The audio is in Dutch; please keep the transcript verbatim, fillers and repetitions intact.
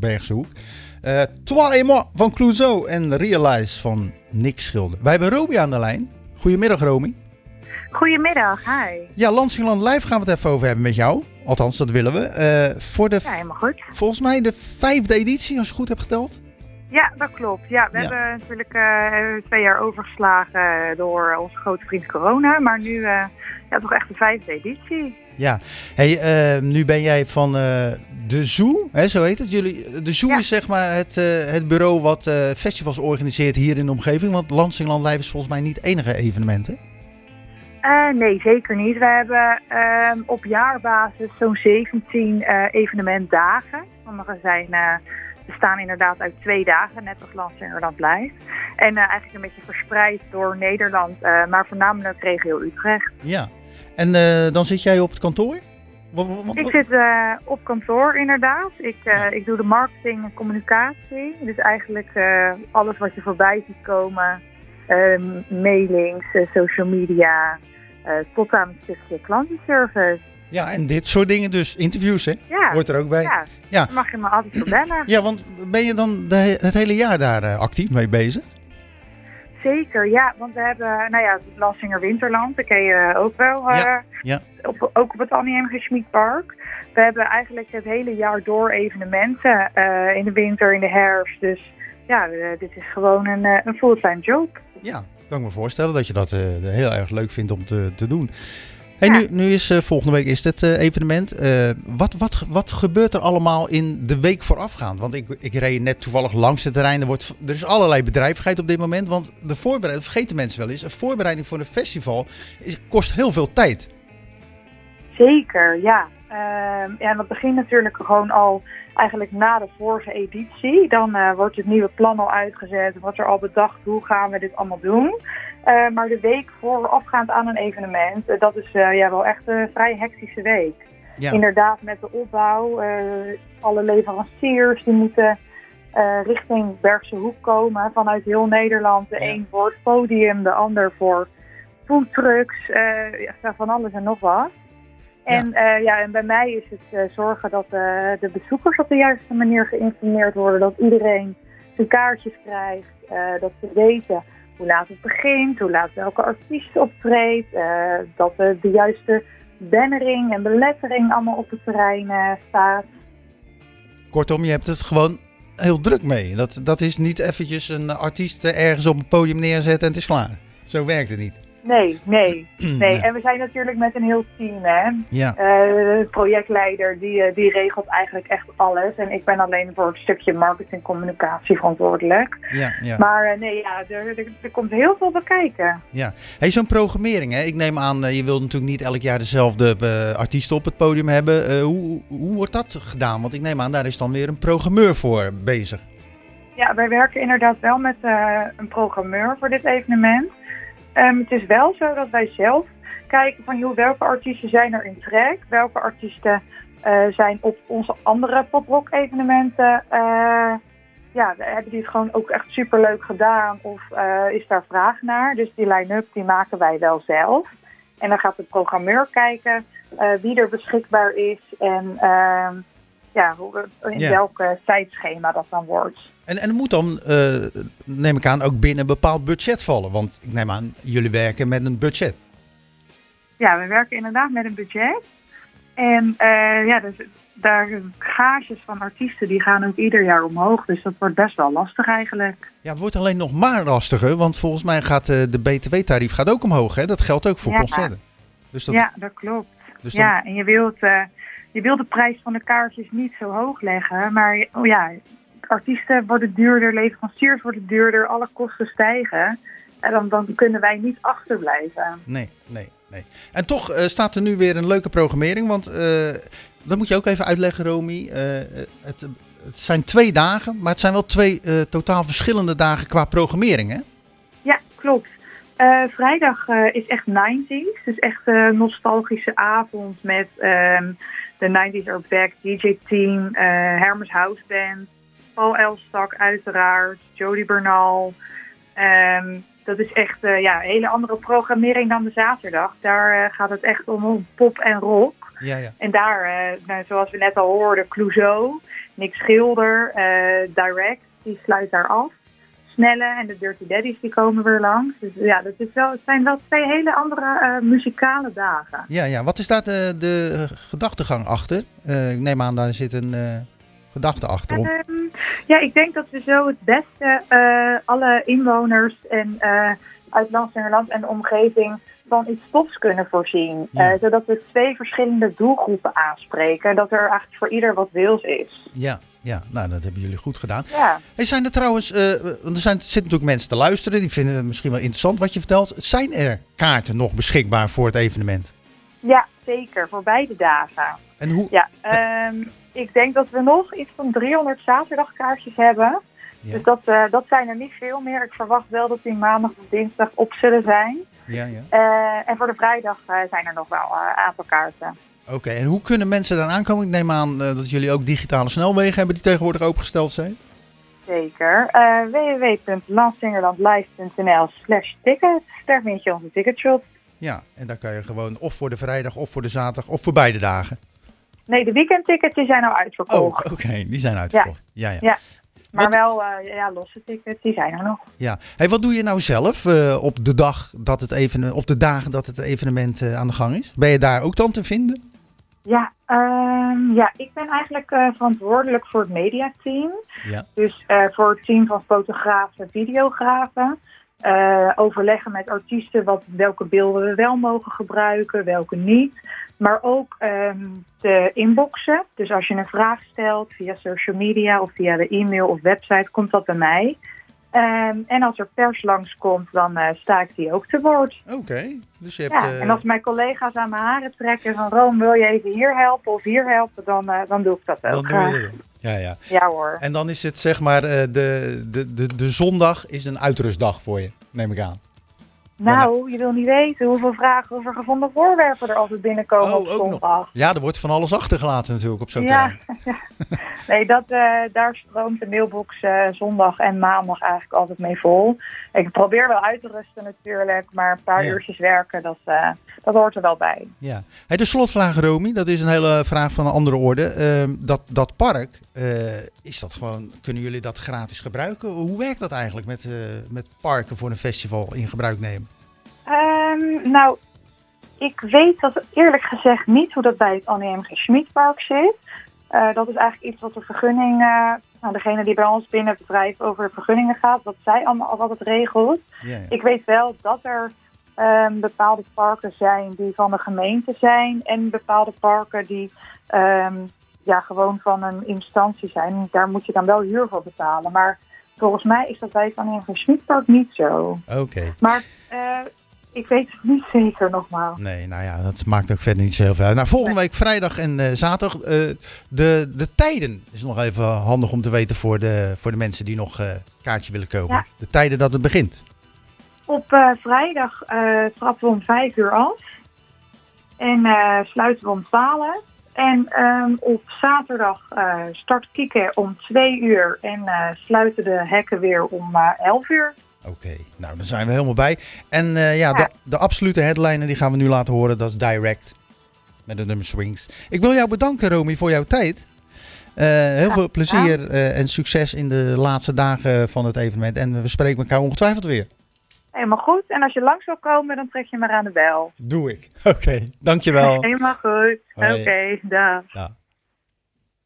Bergse Hoek. Uh, Toi et moi van Clouseau en Realize van Nick Schilder. Wij hebben Romy aan de lijn. Goedemiddag, Romy. Goedemiddag, hi. Ja, Lansingland Live gaan we het even over hebben met jou. Althans, dat willen we. Uh, voor de, ja, helemaal goed. Volgens mij de vijfde editie, als je goed hebt geteld. Ja, dat klopt. Ja, we ja. hebben natuurlijk uh, twee jaar overgeslagen door onze grote vriend corona. Maar nu uh, ja, toch echt de vijfde editie. Ja, hey, uh, nu ben jij van uh, de Zoo, hè, zo heet het. Jullie, de Zoo ja. is zeg maar het, uh, het bureau wat uh, festivals organiseert hier in de omgeving. Want Lansingland Live is volgens mij niet het enige evenement, hè? Uh, nee, zeker niet. We hebben uh, op jaarbasis zo'n zeventien uh, evenementdagen. Sommige zijn... Uh, bestaan inderdaad uit twee dagen, net als Lansingland Live. En uh, eigenlijk een beetje verspreid door Nederland, uh, maar voornamelijk regio Utrecht. Ja, en uh, dan zit jij op het kantoor? Wat, wat, wat? Ik zit uh, op kantoor inderdaad. Ik, uh, ja. ik doe de marketing en communicatie. Dus eigenlijk uh, alles wat je voorbij ziet komen. Uh, mailings, uh, social media, uh, tot aan een stukje klantenservice. Ja, en dit soort dingen dus. Interviews, hè? Ja. Hoort er ook bij. Ja, ja. Dan mag je me altijd voor bellen. Ja, want ben je dan de, het hele jaar daar uh, actief mee bezig? Zeker, ja. Want we hebben, nou ja, het Lansinger Winterland. Dat ken je ook wel. Uh, ja. Ja. Op, ook op het Annie M. G. Schmid-park. We hebben eigenlijk het hele jaar door evenementen. Uh, in de winter, in de herfst. Dus ja, uh, dit is gewoon een, uh, een fulltime job. Ja, kan ik me voorstellen dat je dat uh, heel erg leuk vindt om te, te doen. Hey, ja. nu, nu is uh, volgende week is dit uh, evenement. Uh, wat, wat, wat gebeurt er allemaal in de week voorafgaand? Want ik, ik reed net toevallig langs het terrein. Er, wordt, er is allerlei bedrijvigheid op dit moment. Want de voorbereiding, vergeten mensen wel eens, een voorbereiding voor een festival is, kost heel veel tijd. Zeker, ja. Uh, ja. En dat begint natuurlijk gewoon al eigenlijk na de vorige editie. Dan uh, wordt het nieuwe plan al uitgezet. Wordt er al bedacht hoe gaan we dit allemaal doen. Uh, maar de week voorafgaand aan een evenement, uh, dat is uh, ja, wel echt een vrij hectische week. Ja. Inderdaad met de opbouw, uh, alle leveranciers die moeten uh, richting Bergse Hoek komen vanuit heel Nederland. De ja. een voor het podium, de ander voor foodtrucks, uh, ja, van alles en nog wat. En, ja. Uh, ja, en bij mij is het uh, zorgen dat uh, de bezoekers op de juiste manier geïnformeerd worden. Dat iedereen zijn kaartjes krijgt, uh, dat ze weten hoe laat het begint, hoe laat welke artiest optreedt. Uh, dat uh, de juiste bannering en belettering allemaal op het terrein uh, staat. Kortom, je hebt het gewoon heel druk mee. Dat, dat is niet eventjes een artiest ergens op een podium neerzetten en het is klaar. Zo werkt het niet. Nee, nee, nee. En we zijn natuurlijk met een heel team, hè. Ja. Uh, de projectleider, die, die regelt eigenlijk echt alles. En ik ben alleen voor het stukje marketing communicatie verantwoordelijk. Ja, ja. Maar uh, nee, ja, er, er, er komt heel veel bij kijken. Ja. Hey, zo'n programmering, hè. Ik neem aan, uh, je wilt natuurlijk niet elk jaar dezelfde uh, artiesten op het podium hebben. Uh, hoe, hoe wordt dat gedaan? Want ik neem aan, daar is dan weer een programmeur voor bezig. Ja, wij werken inderdaad wel met uh, een programmeur voor dit evenement. Um, het is wel zo dat wij zelf kijken van joh, welke artiesten zijn er in trek, welke artiesten uh, zijn op onze andere poprock evenementen. Uh, ja, hebben die het gewoon ook echt superleuk gedaan of uh, is daar vraag naar? Dus die line-up die maken wij wel zelf. En dan gaat de programmeur kijken uh, wie er beschikbaar is en uh, ja, in yeah. welk uh, tijdschema dat dan wordt. En, en het moet dan, uh, neem ik aan, ook binnen een bepaald budget vallen. Want ik neem aan, jullie werken met een budget. Ja, we werken inderdaad met een budget. En uh, ja, dus, daar gages van artiesten die gaan ook ieder jaar omhoog. Dus dat wordt best wel lastig eigenlijk. Ja, het wordt alleen nog maar lastiger. Want volgens mij gaat uh, de B T W-tarief gaat ook omhoog. Hè? Dat geldt ook voor ja. concerten. Dus dat, ja, dat klopt. Dus ja, dan... en je wilt, uh, je wilt de prijs van de kaartjes niet zo hoog leggen. Maar oh ja... artiesten worden duurder, leveranciers worden duurder, alle kosten stijgen. En dan, dan kunnen wij niet achterblijven. Nee, nee, nee. En toch uh, staat er nu weer een leuke programmering. Want uh, dat moet je ook even uitleggen, Romy. Uh, het, het zijn twee dagen, maar het zijn wel twee uh, totaal verschillende dagen qua programmering, hè? Ja, klopt. Uh, vrijdag uh, is echt negentig. Dus echt een nostalgische avond met um, de negentig Are Back D J-team, uh, Hermes House Band, Paul Elstak uiteraard, Jody Bernal. Um, dat is echt uh, ja, een hele andere programmering dan de zaterdag. Daar uh, gaat het echt om, om pop en rock. Ja, ja. En daar, uh, nou, zoals we net al hoorden, Clouseau, Nick Schilder, uh, Direct, die sluit daar af. Snelle en de Dirty Daddies die komen weer langs. Dus ja, dat is wel, het zijn wel twee hele andere uh, muzikale dagen. Ja, ja, wat is daar de, de gedachtegang achter? Uh, ik neem aan, daar zit een uh, gedachte achter. Om... Um, ja, ik denk dat we zo het beste uh, alle inwoners en uh, uit Landsingerland en de omgeving van iets tofs kunnen voorzien. Ja. Uh, zodat we twee verschillende doelgroepen aanspreken. Dat er eigenlijk voor ieder wat wils is. Ja. Ja, nou, dat hebben jullie goed gedaan. Ja. Hey, zijn er trouwens, uh, want er zijn, zitten natuurlijk mensen te luisteren, die vinden het misschien wel interessant wat je vertelt. Zijn er kaarten nog beschikbaar voor het evenement? Ja, zeker, voor beide dagen. En hoe? Ja, um, ik denk dat we nog iets van driehonderd zaterdagkaartjes hebben. Ja. Dus dat, uh, dat zijn er niet veel meer. Ik verwacht wel dat die maandag of dinsdag op zullen zijn. Ja, ja. Uh, en voor de vrijdag uh, zijn er nog wel een uh, aantal kaarten. Oké, okay, en hoe kunnen mensen dan aankomen? Ik neem aan uh, dat jullie ook digitale snelwegen hebben die tegenwoordig opengesteld zijn. Zeker. Uh, w w w punt landsingerlandlive punt n l slash tickets. Daar vind je onze ticketshop. Ja, en dan kan je gewoon of voor de vrijdag of voor de zaterdag of voor beide dagen. Nee, de weekendtickets die zijn al uitverkocht. Oh, oké, okay, die zijn uitverkocht. Ja, ja. ja. ja. Maar wat... wel uh, ja, losse tickets, die zijn er nog. Ja. Hey, wat doe je nou zelf uh, op de dag dat het even, op de dagen dat het evenement uh, aan de gang is? Ben je daar ook dan te vinden? Ja, um, ja, ik ben eigenlijk uh, verantwoordelijk voor het mediateam. Ja. Dus uh, voor het team van fotografen, videografen. Uh, overleggen met artiesten wat, welke beelden we wel mogen gebruiken, welke niet. Maar ook um, de inboxen. Dus als je een vraag stelt via social media of via de e-mail of website, komt dat bij mij. Um, en als er pers langskomt, dan uh, sta ik die ook te woord. Oké. Okay. Dus je hebt, ja, uh... en als mijn collega's aan mijn haren trekken van Rome, wil je even hier helpen of hier helpen, dan, uh, dan doe ik dat ook. Dan doe je dat. Ja, ja. Ja hoor. En dan is het zeg maar, uh, de, de, de, de zondag is een uitrustdag voor je, neem ik aan. Nou, je wil niet weten hoeveel vragen over gevonden voorwerpen er altijd binnenkomen oh, op zondag. Ja, er wordt van alles achtergelaten natuurlijk op zo'n ja, terrein. Ja. Nee, dat, uh, daar stroomt de mailbox uh, zondag en maandag eigenlijk altijd mee vol. Ik probeer wel uit te rusten natuurlijk, maar een paar ja. uurtjes werken, dat, uh, dat hoort er wel bij. Ja. Hey, de slotvraag, Romy, dat is een hele vraag van een andere orde. Uh, dat, dat park, uh, is dat gewoon, kunnen jullie dat gratis gebruiken? Hoe werkt dat eigenlijk met, uh, met parken voor een festival in gebruik nemen? Um, nou, ik weet dat eerlijk gezegd niet hoe dat bij het Annie M G Schmid-park zit. Uh, dat is eigenlijk iets wat de vergunning, uh, nou, degene die bij ons binnen het bedrijf over de vergunningen gaat, wat zij allemaal al altijd regelt. Ja, ja. Ik weet wel dat er um, bepaalde parken zijn die van de gemeente zijn en bepaalde parken die um, ja, gewoon van een instantie zijn. Daar moet je dan wel huur voor betalen. Maar volgens mij is dat bij het Annie M G Schmid-park niet zo. Oké. Okay. Maar uh, ik weet het niet zeker nogmaals. Nee, nou ja, dat maakt ook verder niet zo heel veel uit. Nou, volgende week vrijdag en uh, zaterdag. Uh, de, de tijden is nog even handig om te weten voor de, voor de mensen die nog een uh, kaartje willen kopen. Ja. De tijden dat het begint. Op uh, vrijdag uh, trappen we om vijf uur af. En uh, sluiten we om twaalf. En um, op zaterdag uh, start Kieken om twee uur. En uh, sluiten de hekken weer om uh, elf uur. Oké, okay, nou dan zijn we helemaal bij. En uh, ja, ja. De, de absolute headliner die gaan we nu laten horen, dat is Direct. Met de nummer Swings. Ik wil jou bedanken, Romy, voor jouw tijd. Uh, heel ja, veel plezier ja. uh, en succes in de laatste dagen van het evenement. En we spreken elkaar ongetwijfeld weer. Helemaal goed. En als je langs wil komen, dan trek je maar aan de bel. Doe ik. Oké, okay, dankjewel. Helemaal goed. Oké, okay, dag. Da.